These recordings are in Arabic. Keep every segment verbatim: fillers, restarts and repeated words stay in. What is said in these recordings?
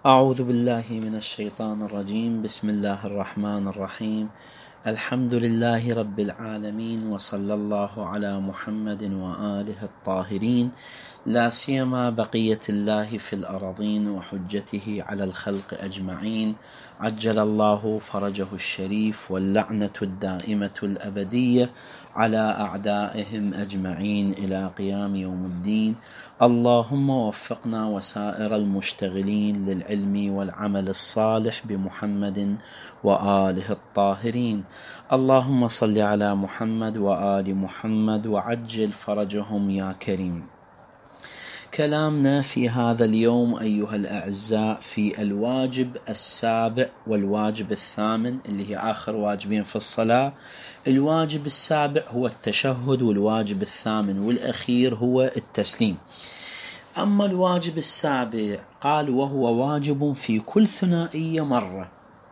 أعوذ بالله من الشيطان الرجيم. بسم الله الرحمن الرحيم. الحمد لله رب العالمين، وصلى الله على محمد وآله الطاهرين، لا سيما بقية الله في الأراضين وحجته على الخلق أجمعين، عجل الله فرجه الشريف، واللعنة الدائمة الأبدية على أعدائهم أجمعين إلى قيام يوم الدين. اللهم وفقنا وسائر المشتغلين للعلم والعمل الصالح بمحمد وآله الطاهرين. اللهم صل على محمد وآل محمد وعجل فرجهم يا كريم. كلامنا في هذا اليوم أيها الأعزاء في الواجب السابع والواجب الثامن، اللي هي آخر واجبين في الصلاة. الواجب السابع هو التشهد، والواجب الثامن والأخير هو التسليم. أما الواجب السابع قال وهو واجب في كل ثنائية مرة،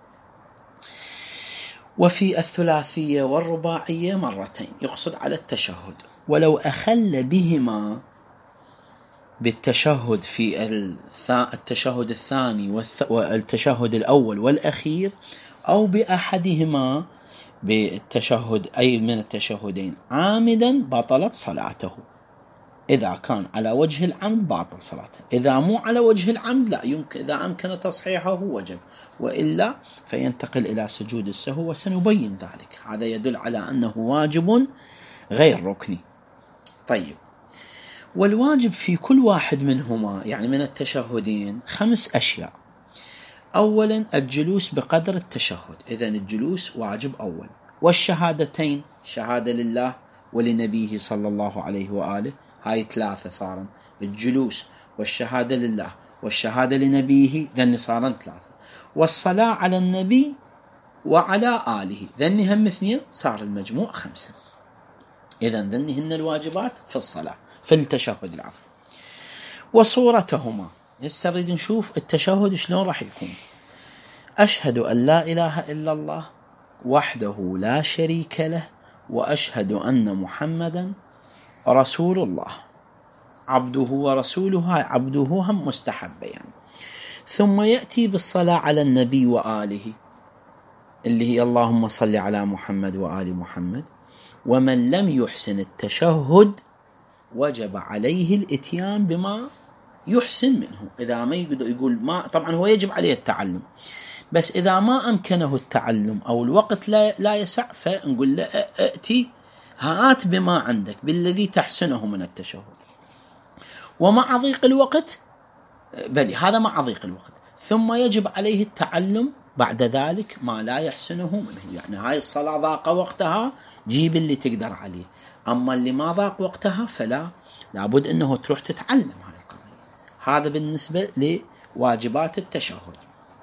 وفي الثلاثية والرباعية مرتين، يقصد على التشهد. ولو أخل بهما بالتشهد في التشهد الثاني والتشهد الأول والأخير، أو بأحدهما بالتشهد أي من التشهدين عامدا، بطلت صلاته. إذا كان على وجه العمد باطل صلاته، إذا مو على وجه العمد لا يمكن، إذا أمكن تصحيحه وجب، وإلا فينتقل إلى سجود السهو، وسنبين ذلك. هذا يدل على أنه واجب غير ركني. طيب، والواجب في كل واحد منهما يعني من التشهدين خمس أشياء. أولا الجلوس بقدر التشهد، إذن الجلوس واجب أول. والشهادتين، شهادة لله ولنبيه صلى الله عليه وآله، هاي ثلاثة صارن، الجلوس والشهادة لله والشهادة لنبيه، ذن صارن ثلاثة. والصلاة على النبي وعلى آله، ذن هم اثنين، صار المجموع خمسة. إذن ذن هن الواجبات في الصلاة في التشهد العفو. وصورتهما، هسه نريد نشوف التشهد شلون راح يكون. أشهد أن لا إله إلا الله وحده لا شريك له، وأشهد أن محمدا رسول الله. عبده ورسوله، هاي عبده هم مستحب يعني. ثم يأتي بالصلاة على النبي وآله، اللي هي اللهم صل على محمد وآل محمد. ومن لم يحسن التشهد وجب عليه الاتيان بما يحسن منه. إذا ما يقدر يقول ما، طبعا هو يجب عليه التعلم، بس إذا ما أمكنه التعلم أو الوقت لا, لا يسع، فنقول له ائتي هات بما عندك بالذي تحسنه من التشهد. ومع ضيق الوقت، بل هذا مع ضيق الوقت، ثم يجب عليه التعلم بعد ذلك ما لا يحسنه منه. يعني هاي الصلاة ضاق وقتها، جيب اللي تقدر عليه. أما اللي ما ضاق وقتها فلا، لابد أنه تروح تتعلم هاي القضية. هذا بالنسبة لواجبات التشهد.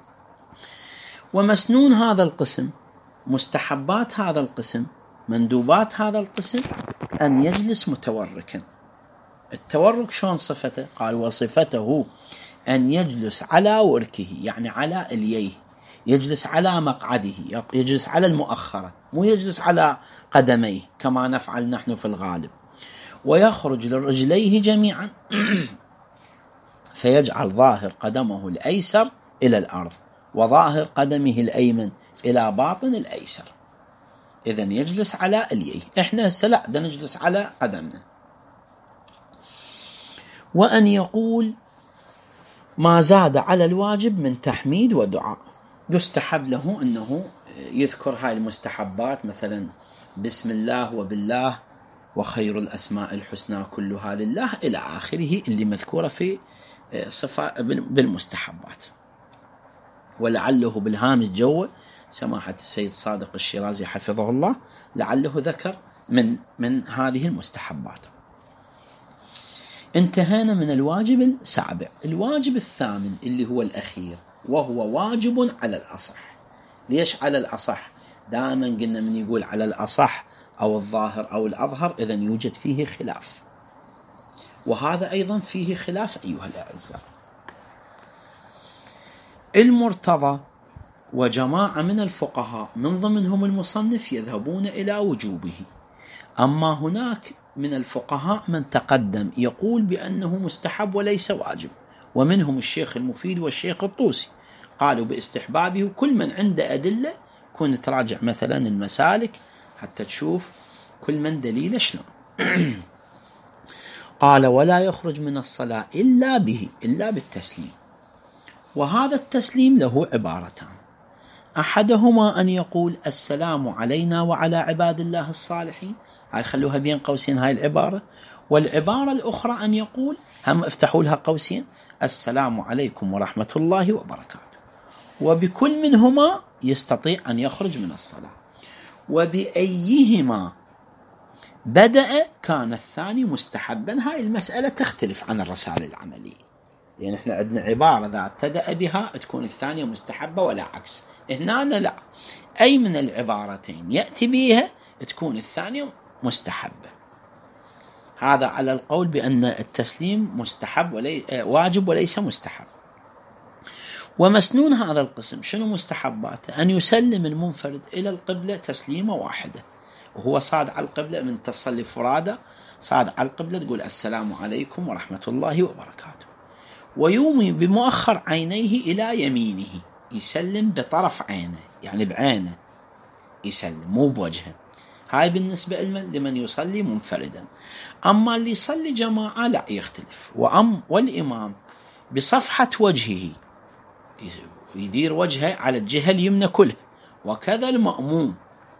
ومسنون هذا القسم، مستحبات هذا القسم، مندوبات هذا القسم، أن يجلس متوركا. التورك شلون صفته؟ قال وصفته أن يجلس على وركه، يعني على اليه، يجلس على مقعده، يجلس على المؤخرة، مو يجلس على قدميه كما نفعل نحن في الغالب. ويخرج لرجليه جميعا فيجعل ظاهر قدمه الأيسر إلى الأرض، وظاهر قدمه الأيمن إلى باطن الأيسر. إذن يجلس على اليه. إحنا هسه لا، بدنا نجلس على قدمنا. وأن يقول ما زاد على الواجب من تحميد ودعاء. يستحب له أنه يذكر هاي المستحبات، مثلا بسم الله وبالله وخير الأسماء الحسنى كلها لله إلى آخره، اللي مذكورة في صفة بالمستحبات. ولعله بالهامش جوه سماحة السيد صادق الشيرازي حفظه الله، لعله ذكر من من هذه المستحبات. انتهينا من الواجب السابع. الواجب الثامن اللي هو الأخير، وهو واجب على الأصح. ليش على الأصح؟ دائما قلنا من يقول على الأصح أو الظاهر أو الأظهر، إذن يوجد فيه خلاف، وهذا أيضا فيه خلاف أيها الأعزاء. المرتضى وجماعة من الفقهاء من ضمنهم المصنف يذهبون إلى وجوبه. أما هناك من الفقهاء من تقدم يقول بأنه مستحب وليس واجب، ومنهم الشيخ المفيد والشيخ الطوسي قالوا باستحبابه، وكل من عنده أدلة كون تراجع مثلا المسالك حتى تشوف كل من دليل شلون. قال ولا يخرج من الصلاة إلا به، إلا بالتسليم. وهذا التسليم له عبارتان، أحدهما أن يقول السلام علينا وعلى عباد الله الصالحين، هاي خلوها بين قوسين هاي العبارة. والعبارة الأخرى أن يقول، هم افتحوا لها قوسين، السلام عليكم ورحمة الله وبركاته. وبكل منهما يستطيع أن يخرج من الصلاة، وبأيهما بدأ كان الثاني مستحبا. هاي المسألة تختلف عن الرسائل العملية، لأن يعني احنا عندنا عبارة إذا ابتدأ بها تكون الثانية مستحبة ولا عكس. هنا لا، أي من العبارتين يأتي بها تكون الثانية مستحبة. هذا على القول بأن التسليم مستحب ولي واجب وليس مستحب. ومسنون هذا القسم شنو مستحباته؟ أن يسلم المنفرد إلى القبلة تسليمة واحدة، وهو صاد على القبلة من تصلي فرادى، صاد على القبلة تقول السلام عليكم ورحمة الله وبركاته، ويومي بمؤخر عينيه إلى يمينه، يسلم بطرف عينه يعني بعينه يسلم مو بوجهه. هاي بالنسبة لمن يصلي منفردا. أما اللي يصلي جماعة لا يختلف. وأم والإمام بصفحة وجهه يدير وجهه على الجهة اليمنى كلها، وكذا المأموم.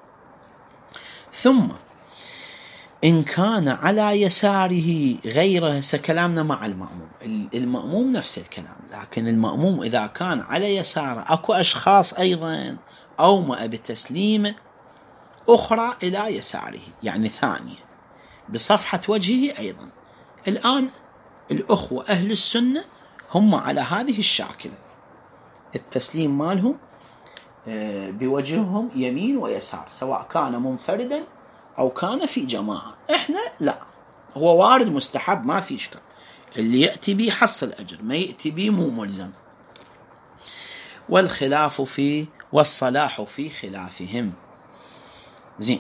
ثم إن كان على يساره غيره، سكلامنا مع المأموم، المأموم نفس الكلام، لكن المأموم إذا كان على يساره أكو أشخاص أيضا أومأ بتسليمه أخرى إلى يساره، يعني ثانية بصفحة وجهه أيضا. الآن الأخوة أهل السنة هم على هذه الشاكلة، التسليم مالهم بوجههم يمين ويسار، سواء كان منفردا أو كان في جماعة. إحنا لا، هو وارد مستحب ما في إشكال، اللي يأتي به حصل أجر، ما يأتي به مو ملزم. والخلاف في والصلاح في خلافهم. زين.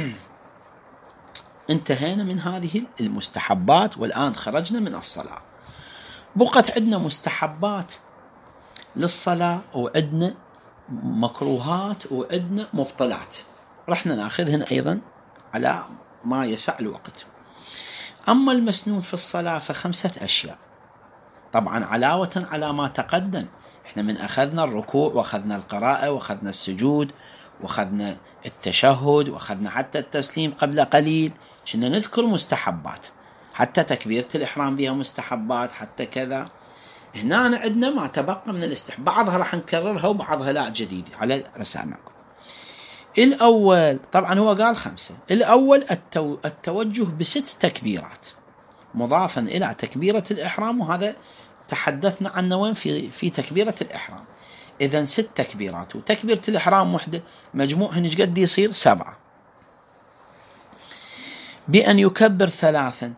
انتهينا من هذه المستحبات، والآن خرجنا من الصلاة. بقت عندنا مستحبات للصلاة، وعندنا مكروهات، وعندنا مبطلات، رحنا ناخذهن أيضا على ما يسع الوقت. أما المسنون في الصلاة فخمسة أشياء، طبعا علاوة على ما تقدم. احنا من أخذنا الركوع، وأخذنا القراءة، وأخذنا السجود، وأخذنا التشهد، وأخذنا حتى التسليم قبل قليل، كنا نذكر مستحبات، حتى تكبيرة الإحرام بها مستحبات، حتى كذا. هنا عندنا ما تبقى من الاستحباب، بعضها راح نكررها وبعضها لا جديد على رسامكم. الأول طبعا هو قال خمسة. الأول التو التوجه بست تكبيرات مضافا إلى تكبيرة الإحرام، وهذا تحدثنا عنه وين في في تكبيرة الإحرام. إذن ست تكبيرات، وتكبيرة الإحرام وحدة مجموعهن ايش قد يصير؟ سبعة. بأن يكبر ثلاثا،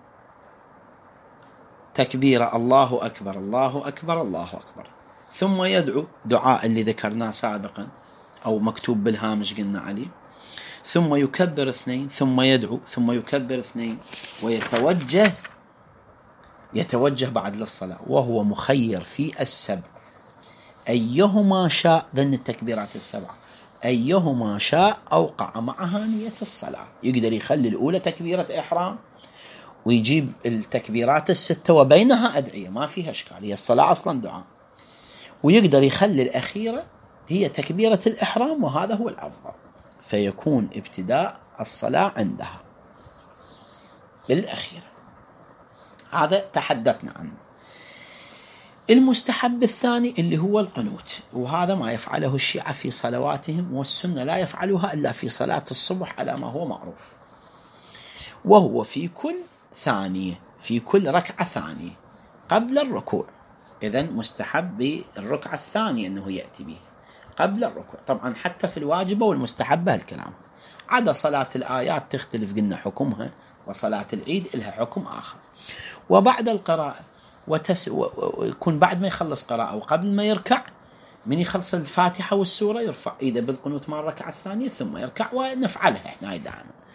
تكبيرة الله أكبر الله أكبر الله أكبر، ثم يدعو دعاء اللي ذكرناه سابقا أو مكتوب بالهامش قلنا عليه، ثم يكبر اثنين، ثم يدعو، ثم يكبر اثنين، ويتوجه يتوجه بعد للصلاة، وهو مخير في السبع أيهما شاء. ذن التكبيرات السبع أيهما شاء أوقع معها نية الصلاة، يقدر يخلي الأولى تكبيرة إحرام، ويجيب التكبيرات الستة وبينها أدعية، ما فيها إشكال، هي الصلاة أصلا دعاء، ويقدر يخلي الأخيرة هي تكبيرة الإحرام، وهذا هو الأفضل، فيكون ابتداء الصلاة عندها بالأخيرة. هذا تحدثنا عنه. المستحب الثاني اللي هو القنوت، وهذا ما يفعله الشيعة في صلواتهم، والسنة لا يفعلها إلا في صلاة الصبح على ما هو معروف، وهو في كل ثانية، في كل ركعة ثانية قبل الركوع. إذن مستحب بالركعة الثانية أنه يأتي به قبل الركوع. طبعا حتى في الواجبة والمستحبة الكلام، عدا صلاة الآيات تختلف قلنا حكمها، وصلاة العيد لها حكم آخر. وبعد القراءة وتس... ويكون بعد ما يخلص قراءة وقبل ما يركع، من يخلص الفاتحة والسورة يرفع إيده بالقنوت مع الركعة الثانية ثم يركع، ونفعلها احنا دائما.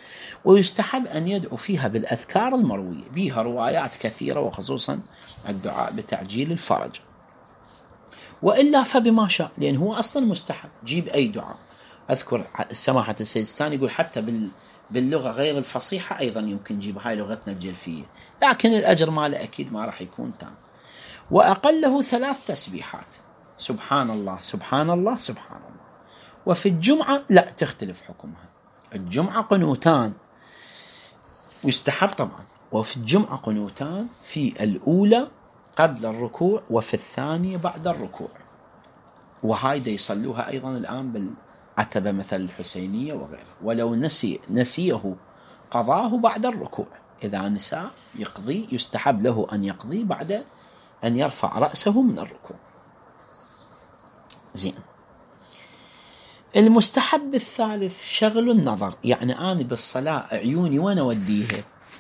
ويستحب أن يدعو فيها بالأذكار المروية، بها روايات كثيرة وخصوصا الدعاء بتعجيل الفرج. وإلا فبما شاء، لأن هو أصلا مستحب، جيب أي دعاء. أذكر سماحة السيد الثاني يقول حتى بال باللغة غير الفصيحة أيضا يمكن نجيب، هاي لغتنا الجلفية، لكن الأجر ماله أكيد ما راح يكون تام. وأقله ثلاث تسبيحات، سبحان الله سبحان الله سبحان الله. وفي الجمعة لا تختلف حكمها، الجمعة قنوتان ويستحب طبعا، وفي الجمعة قنوتان، في الأولى قبل الركوع وفي الثانية بعد الركوع. وهاي دا يصلوها أيضا الآن بالعتبة مثل الحسينية وغيره. ولو نسي نسيه قضاه بعد الركوع، إذا نسى يقضي، يستحب له أن يقضي بعد أن يرفع رأسه من الركوع. زين. المستحب الثالث شغل النظر، يعني أنا بالصلاة عيوني وين أوديها؟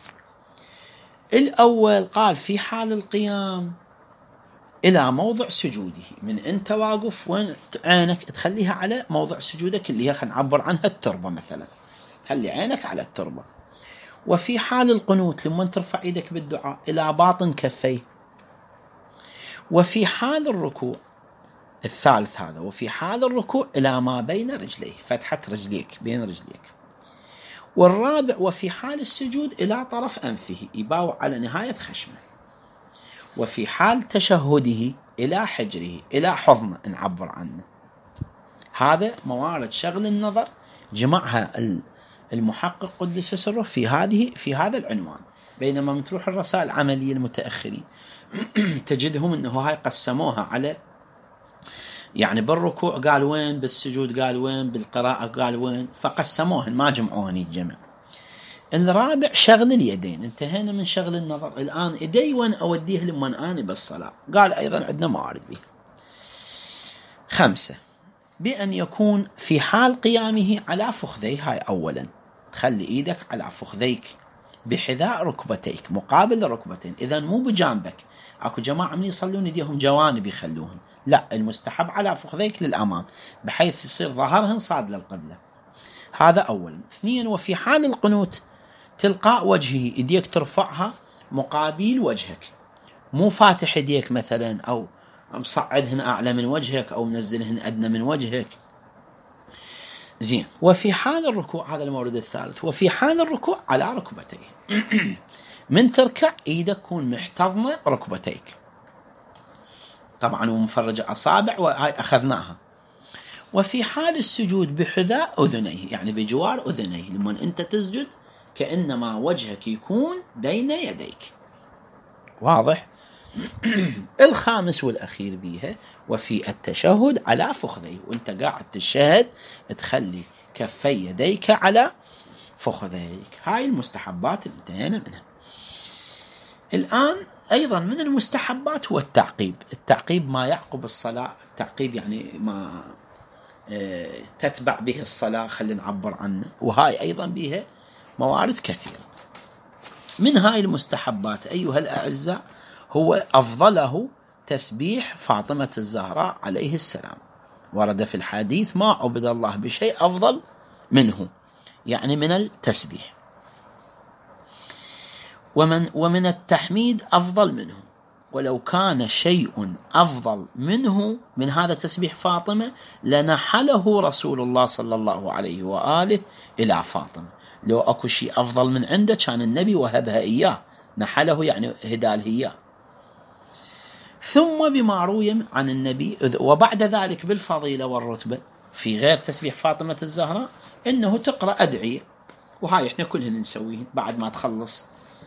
الأول قال في حال القيام إلى موضع سجوده، من أنت واقف وين عينك تخليها على موضع سجودك اللي هي خلينا نعبر عنها التربة مثلا، خلي عينك على التربة. وفي حال القنوت لما ترفع يدك بالدعاء إلى باطن كفيه. وفي حال الركوع الثالث هذا، وفي حال الركوع إلى ما بين رجليه، فتحة رجليك بين رجليك. والرابع وفي حال السجود إلى طرف أنفه، يباوع على نهاية خشمه. وفي حال تشهده إلى حجره، إلى حضنه نعبر عنه. هذا موارد شغل النظر جمعها المحقق قدس سره في هذه في هذا العنوان. بينما من تروح الرسائل العملية المتأخرين تجدهم أنه هاي قسموها على، يعني بالركوع قال وين، بالسجود قال وين، بالقراءة قال وين، فقسموهن ما جمعوهن الجمع. الرابع شغل اليدين، انتهينا من شغل النظر. الآن إيدي وين أوديه لما أنا بالصلاة؟ قال أيضا عندنا موارد به. خمسة، بأن يكون في حال قيامه على فخذيه. هاي أولا تخلي إيدك على فخذيك بحذاء ركبتيك مقابل الركبتين، إذا مو بجانبك. أكو جماعة من يصلون يديهم جوانب يخلوهن، لا، المستحب على فخذيك للأمام بحيث يصير ظهرهن صاد للقبلة. هذا أولا. اثنين، وفي حال القنوت تلقاء وجهه، يديك ترفعها مقابل وجهك، مو فاتح يديك مثلا أو مصعدهن أعلى من وجهك أو منزلهن أدنى من وجهك. زين. وفي حال الركوع، هذا المورد الثالث، وفي حال الركوع على ركبتيه. من تركع ايدك كون محتضنة ركبتيك طبعا ومفرجة أصابع، وهاي أخذناها. وفي حال السجود بحذاء أذنيه، يعني بجوار أذنيه، لما أنت تسجد كأنما وجهك يكون بين يديك. واضح؟ الخامس والأخير بيها، وفي التشهد على فخذيه، وانت قاعد تشهد تخلي كفي يديك على فخذيك. هاي المستحبات اللي انتهينا منها. الآن أيضا من المستحبات هو التعقيب. التعقيب ما يعقب الصلاة، التعقيب يعني ما تتبع به الصلاة، خلينا نعبر عنه. وهاي أيضا بها موارد كثيرة. من هاي المستحبات أيها الأعزاء هو أفضله تسبيح فاطمة الزهراء عليه السلام. ورد في الحديث ما عبد الله بشيء أفضل منه، يعني من التسبيح. ومن, ومن التحميد أفضل منه، ولو كان شيء أفضل منه من هذا تسبيح فاطمة لنحله رسول الله صلى الله عليه وآله إلى فاطمة. لو أكو شيء أفضل من عنده كان النبي وهبها إياه، نحله يعني هداله إياه. ثم بما روي عن النبي وبعد ذلك بالفضيلة والرتبة في غير تسبيح فاطمة الزهراء إنه تقرأ أدعية، وهاي إحنا كلنا نسويه بعد ما تخلص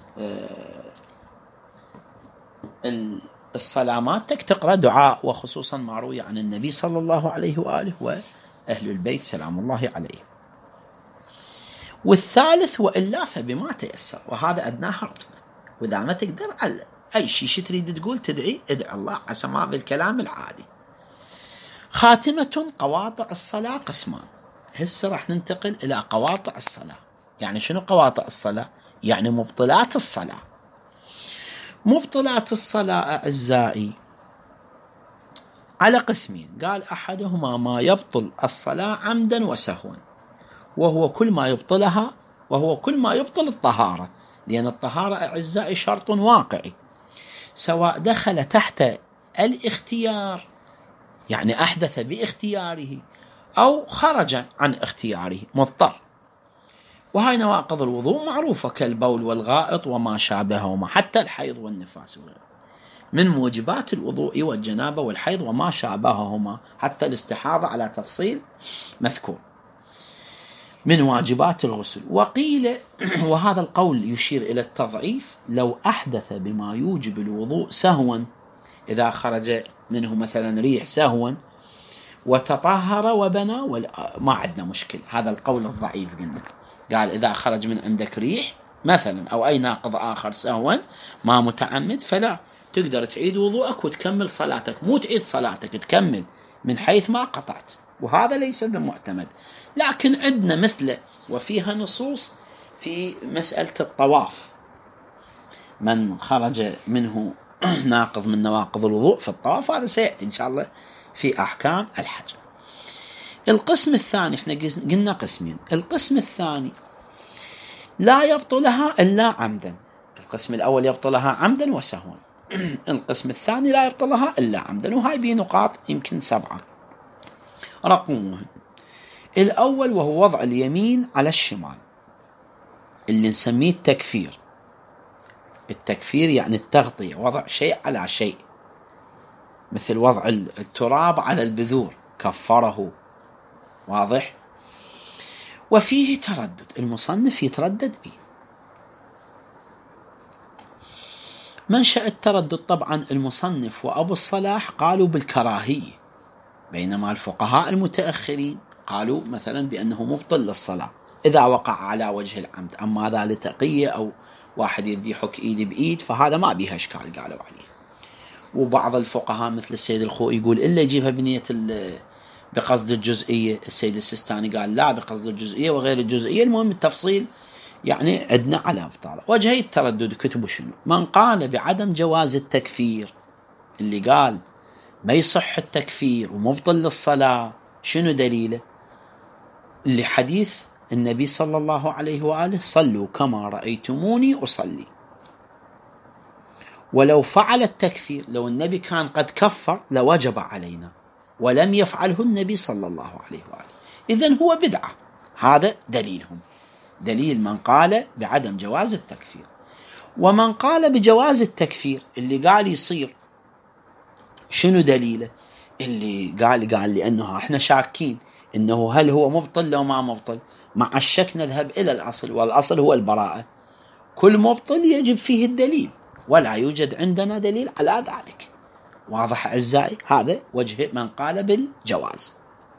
الصلاماتك، تقرأ دعاء، وخصوصا ما روي عن النبي صلى الله عليه وآله وأهل البيت سلام الله عليه. والثالث وإلا فبما تيسر، وهذا أدناها رتبة. وإذا ما تقدر على أي شيء تريد تقول تدعي ادعي الله عسى ما بالكلام العادي. خاتمة قواطع الصلاة قسمان. هسه راح ننتقل إلى قواطع الصلاة. يعني شنو قواطع الصلاة؟ يعني مبطلات الصلاة. مبطلات الصلاة أعزائي على قسمين. قال أحدهما ما يبطل الصلاة عمدا وسهوا، وهو كل ما يبطلها وهو كل ما يبطل الطهارة، لأن الطهارة أعزائي شرط واقعي، سواء دخل تحت الاختيار يعني أحدث باختياره أو خرج عن اختياره مضطر. وهاي نواقض الوضوء معروفة كالبول والغائط وما شابههما، حتى الحيض والنفاس وغيره من موجبات الوضوء والجنابة والحيض وما شابههما، حتى الاستحاضة على تفصيل مذكور من واجبات الغسل. وقيل وهذا القول يشير إلى التضعيف لو أحدث بما يوجب الوضوء سهوا، إذا خرج منه مثلا ريح سهوا وتطهر وبنى ما عندنا مشكلة. هذا القول الضعيف قلنا، قال إذا خرج من عندك ريح مثلا أو أي ناقض آخر سهوا ما متعمد فلا، تقدر تعيد وضوءك وتكمل صلاتك، مو تعيد صلاتك تكمل من حيث ما قطعت، وهذا ليس بمعتمد. لكن عندنا مثله وفيها نصوص في مسألة الطواف، من خرج منه ناقض من نواقض الوضوء في الطواف، هذا سيأتي إن شاء الله في أحكام الحج. القسم الثاني احنا قلنا قسمين، القسم الثاني لا يبطلها إلا عمدا. القسم الأول يبطلها عمدا وسهوا، القسم الثاني لا يبطلها إلا عمدا، وهاي بنقاط يمكن سبعة رقمهم. الأول وهو وضع اليمين على الشمال اللي نسميه التكفير. التكفير يعني التغطية، وضع شيء على شيء، مثل وضع التراب على البذور كفره، واضح؟ وفيه تردد، المصنف يتردد به. منشأ التردد طبعا المصنف وأبو الصلاح قالوا بالكراهية، بينما الفقهاء المتأخرين قالوا مثلا بأنه مبطل للصلاة إذا وقع على وجه العمد. أما هذا لتقية أو واحد يدي حك إيدي بإيد فهذا ما بيها إشكال قالوا عليه. وبعض الفقهاء مثل السيد الخوئي يقول إلا يجيبها بنية بقصد الجزئية، السيد السيستاني قال لا بقصد الجزئية وغير الجزئية. المهم التفصيل يعني عندنا على أبطال. وجهي التردد كتبوا شنو؟ من قال بعدم جواز التكفير، اللي قال ما يصح التكفير ومبطل للصلاة، شنو دليله؟ لحديث النبي صلى الله عليه وآله صلوا كما رأيتموني أصلي. ولو فعل التكفير، لو النبي كان قد كفر لوجب علينا، ولم يفعله النبي صلى الله عليه وآله، إذن هو بدعة. هذا دليلهم، دليل من قال بعدم جواز التكفير. ومن قال بجواز التكفير اللي قال يصير، شنو دليله؟ اللي قال قال لأنه احنا شاكين إنه هل هو مبطل لو ما مبطل، مع الشك نذهب إلى الأصل، والأصل هو البراءة. كل مبطل يجب فيه الدليل، ولا يوجد عندنا دليل على ذلك. واضح أعزائي؟ هذا وجه من قال بالجواز.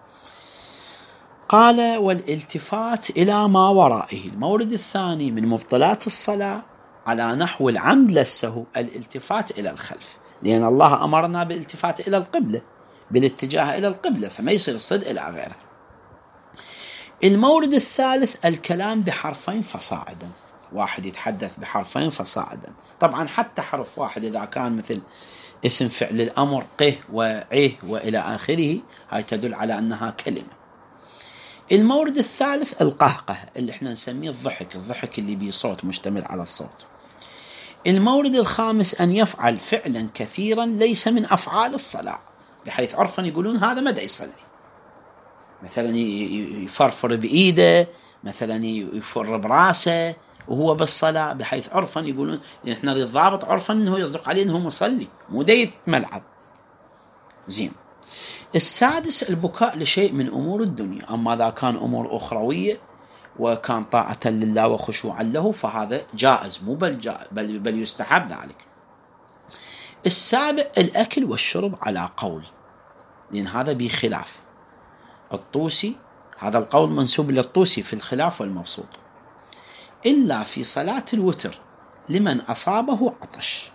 قال والالتفات إلى ما ورائه، المورد الثاني من مبطلات الصلاة على نحو العمد للسهو الالتفات إلى الخلف، لأن الله أمرنا بالالتفات إلى القبلة، بالاتجاه إلى القبلة، فما يصير الصد إلى غيره. المورد الثالث الكلام بحرفين فصاعدا، واحد يتحدث بحرفين فصاعدا. طبعا حتى حرف واحد إذا كان مثل اسم فعل الأمر قه وعه وإلى آخره، هاي تدل على أنها كلمة. المورد الثالث القهقه اللي احنا نسميه الضحك، الضحك اللي بيه صوت مشتمل على الصوت. المورد الخامس أن يفعل فعلا كثيرا ليس من أفعال الصلاة، بحيث عرفا يقولون هذا مدى يصلي، مثلا يفرفر بإيده، مثلا يفر براسه وهو بالصلاة، بحيث عرفا يقولون احنا الضابط عرفا انه يصدق عليه انه مصلي مو دايت ملعب. زين. السادس البكاء لشيء من أمور الدنيا، أما إذا كان أمور أخروية وكان طاعة لله وخشوعا له فهذا جائز، مو بل, جائز بل, بل يستحب ذلك. السابع الأكل والشرب على قول، لأن هذا بخلاف الطوسي، هذا القول منسوب للطوسي في الخلاف والمبسوط، إلا في صلاة الوتر لمن أصابه عطش.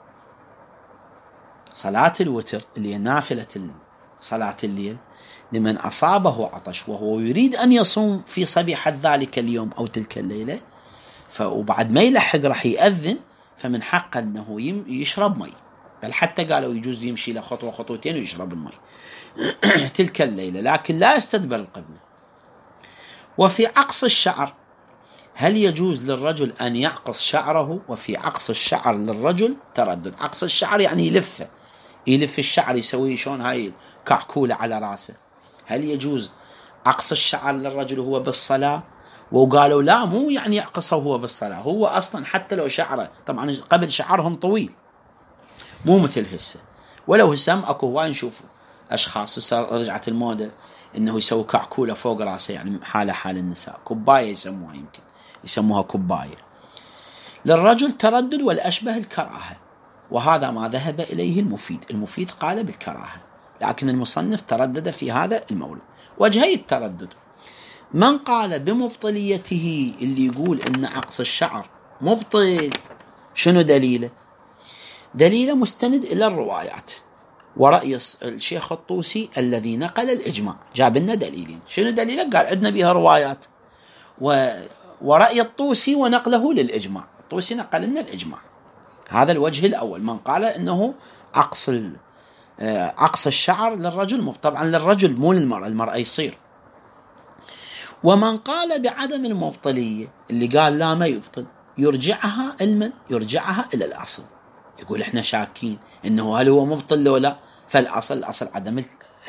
صلاة الوتر اللي هي نافلة صلاة الليل لمن أصابه عطش وهو يريد أن يصوم في صبيحة ذلك اليوم أو تلك الليلة، وبعد ما يلحق راح يأذن، فمن حقه أنه يشرب مي، بل حتى قالوا يجوز يمشي لخطوة خطوتين ويشرب المي تلك الليلة، لكن لا يستدبر القبلة. وفي عقص الشعر هل يجوز للرجل أن يعقص شعره؟ وفي عقص الشعر للرجل تردد. عقص الشعر يعني يلفه، يلف الشعر يسويه شلون هاي كعكولة على راسه. هل يجوز عقص الشعر للرجل هو بالصلاة؟ وقالوا لا، مو يعني يعقصه هو بالصلاة، هو أصلا حتى لو شعره، طبعا قبل شعرهم طويل مو مثل هسه، ولو هسه أكو هواي نشوف أشخاص هسه رجعت المودة إنه يسوي كعكولة فوق راسه، يعني حالة حال النساء، كوباية يسموها، يمكن يسموها كوباية. للرجل تردد والأشبه الكراهة، وهذا ما ذهب إليه المفيد. المفيد قال بالكراهة، لكن المصنف تردد في هذا المولد. وجهي التردد: من قال بمبطليته، اللي يقول إن عقص الشعر مبطل، شنو دليله؟ دليله مستند إلى الروايات ورأي الشيخ الطوسي الذي نقل الإجماع. جاب لنا دليلين. شنو دليله؟ قال عندنا بها روايات و... ورأي الطوسي ونقله للإجماع. الطوسي نقل لنا الإجماع. هذا الوجه الأول، من قال إنه عقص ال... عقص الشعر للرجل، طبعا للرجل مو للمرأة، المرأة يصير. ومن قال بعدم المبطلية، اللي قال لا ما يبطل، يرجعها المن يرجعها إلى الأصل. يقول إحنا شاكين إنه هل هو مبطل لو لا، فالأصل الأصل عدم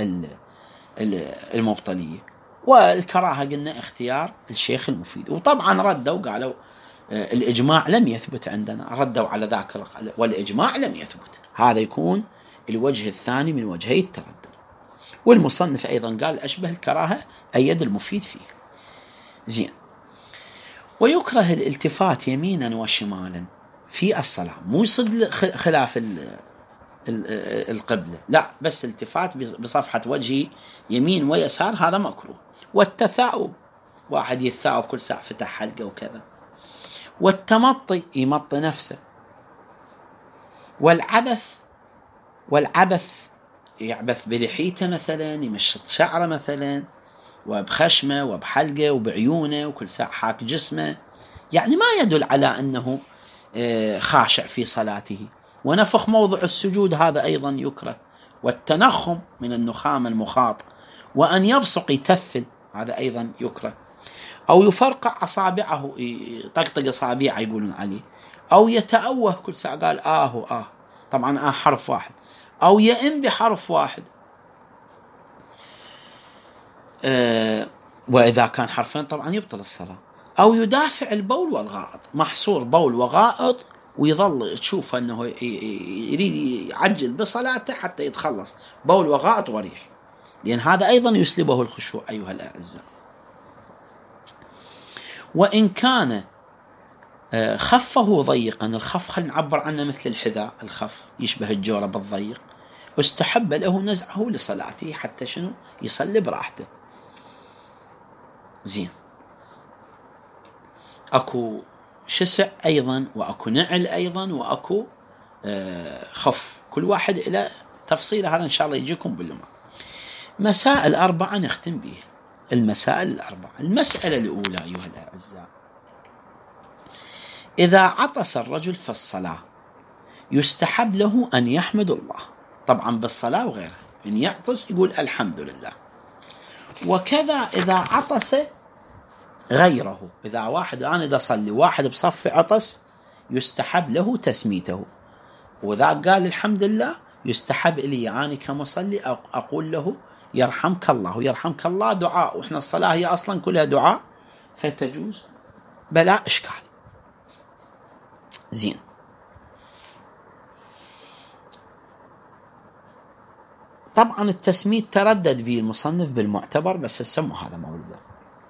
المبطلية. والكراهة قلنا اختيار الشيخ المفيد. وطبعا ردوا قالوا الإجماع لم يثبت عندنا، ردوا على ذاك والإجماع لم يثبت. هذا يكون الوجه الثاني من وجهي التردد. والمصنف أيضا قال أشبه الكراهة، أيد المفيد فيه. زين. ويكره الالتفات يمينا وشمالا في الصلاة، مو يصد خلاف القبلة، لا، بس التفات بصفحة وجهي يمين ويسار، هذا مكروه. والتثاؤب، واحد يتثاؤب كل ساعة فتح حلقة وكذا. والتمطي، يمطي نفسه. والعبث، والعبث يعبث بلحيته مثلا، يمشط شعره مثلا، وبخشمه وبحلقه وبعيونه، وكل ساعة حاك جسمه، يعني ما يدل على أنه خاشع في صلاته. ونفخ موضع السجود، هذا أيضا يكره. والتنخم من النخام المخاط. وأن يبصق يتفل، هذا أيضا يكره. أو يفرقع أصابعه، يطقطق أصابعه يقولون عليه. أو يتأوه كل ساعة، قال آه آه، طبعا آه حرف واحد. أو يئن بحرف واحد، آه وإذا كان حرفين طبعا يبطل الصلاة. أو يدافع البول والغائط، محصور بول وغائط، ويظل تشوف أنه يريد يعجل بصلاته حتى يتخلص بول وغائط وريح، لأن هذا أيضا يسلبه الخشوع أيها الأعزاء. وإن كان خفه ضيقا، الخف خلينا نعبر عنه مثل الحذاء، الخف يشبه الجورة بالضيق، واستحب له نزعه لصلاته حتى شنو يصلي براحته. زين. أكو شسع أيضا، وأكو نعل أيضا، وأكو آه خف، كل واحد إلى تفصيله، هذا إن شاء الله يجيكم باللمع. مسائل أربعة نختم بها. المسائل الأربعة. المسألة الأولى أيها الأعزاء: إذا عطس الرجل في الصلاة يستحب له أن يحمد الله، طبعا بالصلاة وغيرها، من يعطس يقول الحمد لله. وكذا إذا عطس غيره، إذا واحد أنا دا صلي واحد بصف عطس يستحب له تسميته، وإذا قال الحمد لله يستحب لي أنا كمصلي أقول له يرحمك الله. ويرحمك الله دعاء، وإحنا الصلاة هي أصلا كلها دعاء، فتجوز بلا إشكال. زين. طبعا التسميت تردد به المصنف بالمعتبر، بس السمو هذا مولده.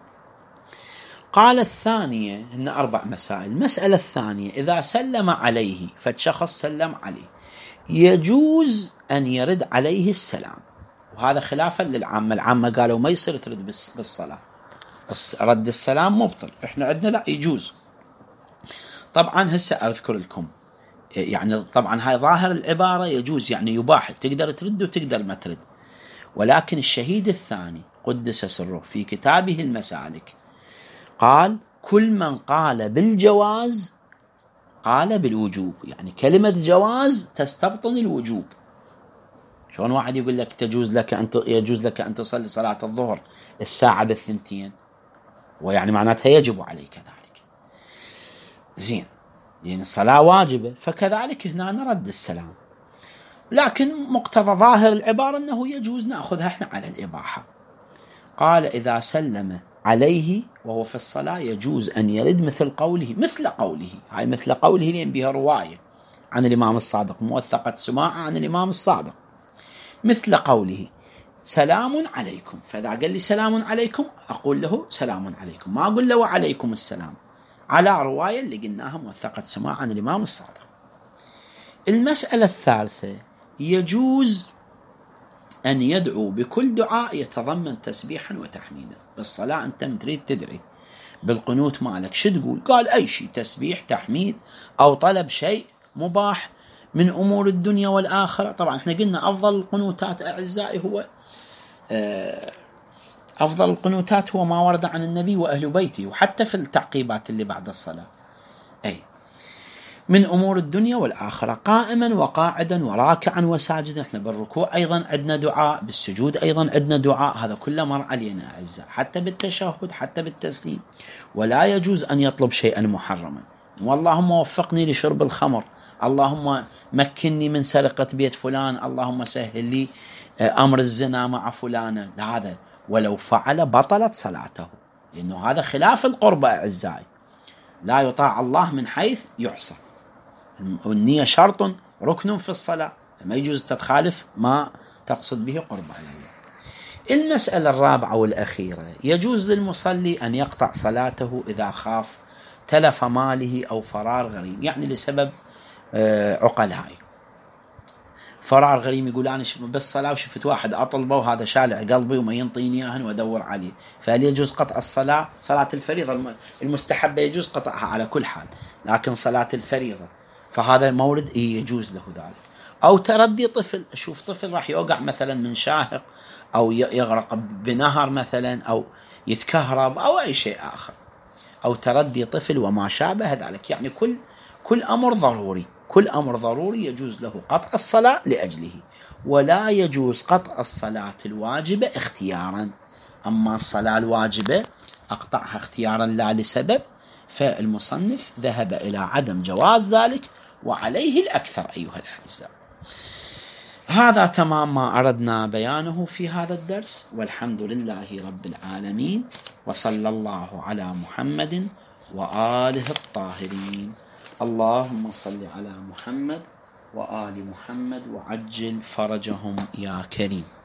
قال الثانية، إن أربع مسائل. المسألة الثانية: إذا سلم عليه، فالشخص سلم عليه، يجوز أن يرد عليه السلام، وهذا خلافا للعامة. العامة قالوا ما يصير ترد بالصلاة، رد السلام مبطل. إحنا عندنا لا، يجوز. طبعا هسه أذكر لكم، يعني طبعا هاي ظاهر العبارة يجوز، يعني يباح، تقدر ترد وتقدر ما ترد. ولكن الشهيد الثاني قدس سره في كتابه المسالك قال: كل من قال بالجواز قال بالوجوب، يعني كلمة جواز تستبطن الوجوب. شلون واحد يقول لك تجوز لك أن يجوز لك أن تصلي صلاة الظهر الساعة بالثنتين، ويعني معناتها يجب عليك ذلك. زين، يعني الصلاة واجبة، فكذلك هنا نرد السلام، لكن مقتضى ظاهر العبارة أنه يجوز نأخذها احنا على الإباحة. قال إذا سلم عليه وهو في الصلاة يجوز أن يرد مثل قوله، مثل قوله، هاي مثل قوله لأن بها رواية عن الإمام الصادق، موثقة سماعة عن الإمام الصادق، مثل قوله سلام عليكم، فإذا قال لي سلام عليكم أقول له سلام عليكم، ما أقول له وعليكم السلام، على رواية اللي قلناها موثقة سماعة عن الإمام الصادق. المسألة الثالثة، يجوز أن يدعو بكل دعاء يتضمن تسبيحا وتحميدا. بالصلاة أنت تريد تدعي بالقنوت مالك شو تقول؟ قال أي شيء، تسبيح، تحميد، أو طلب شيء مباح من أمور الدنيا والآخرة. طبعا احنا قلنا أفضل القنوتات أعزائي هو أفضل القنوتات هو ما ورد عن النبي وأهل بيته، وحتى في التعقيبات اللي بعد الصلاة، أي من أمور الدنيا والآخرة، قائما وقاعدا وراكعا وساجدا. احنا بالركوع أيضا عندنا دعاء، بالسجود أيضا عندنا دعاء، هذا كله مر علينا أعزاء، حتى بالتشهد، حتى بالتسليم. ولا يجوز أن يطلب شيئا محرما، واللهم وفقني لشرب الخمر، اللهم مكنني من سرقة بيت فلان، اللهم سهل لي أمر الزنا مع فلانة، هذا ولو فعل بطلت صلاته، لأنه هذا خلاف القربة أعزائي. لا يطاع الله من حيث يعصى، والنية شرط ركن في الصلاة، ما يجوز تتخالف ما تقصد به قرب الله. المسألة الرابعة والأخيرة، يجوز للمصلي أن يقطع صلاته إذا خاف تلف ماله أو فرار غريم، يعني لسبب عقلاء، فرار غريم، يقول أنا بالصلاة وشفت واحد أطلبه وهذا شالع قلبي وما ينطيني إياهن وأدور عليه، فهل يجوز قطع الصلاة؟ صلاة الفريضة المستحبة يجوز قطعها على كل حال، لكن صلاة الفريضة فهذا مورد إيه يجوز له ذلك. أو تردي طفل، أشوف طفل راح يوقع مثلا من شاهق أو يغرق بنهر مثلا أو يتكهرب أو أي شيء آخر، أو تردي طفل وما شابه ذلك، يعني كل كل أمر ضروري، كل أمر ضروري يجوز له قطع الصلاة لأجله. ولا يجوز قطع الصلاة الواجبة اختيارا، أما الصلاة الواجبة أقطعها اختيارا لا لسبب، فالمصنف ذهب إلى عدم جواز ذلك، وعليه الأكثر أيها الأعزاء. هذا تمام ما أردنا بيانه في هذا الدرس، والحمد لله رب العالمين، وصلى الله على محمد وآله الطاهرين. اللهم صل على محمد وآل محمد وعجل فرجهم يا كريم.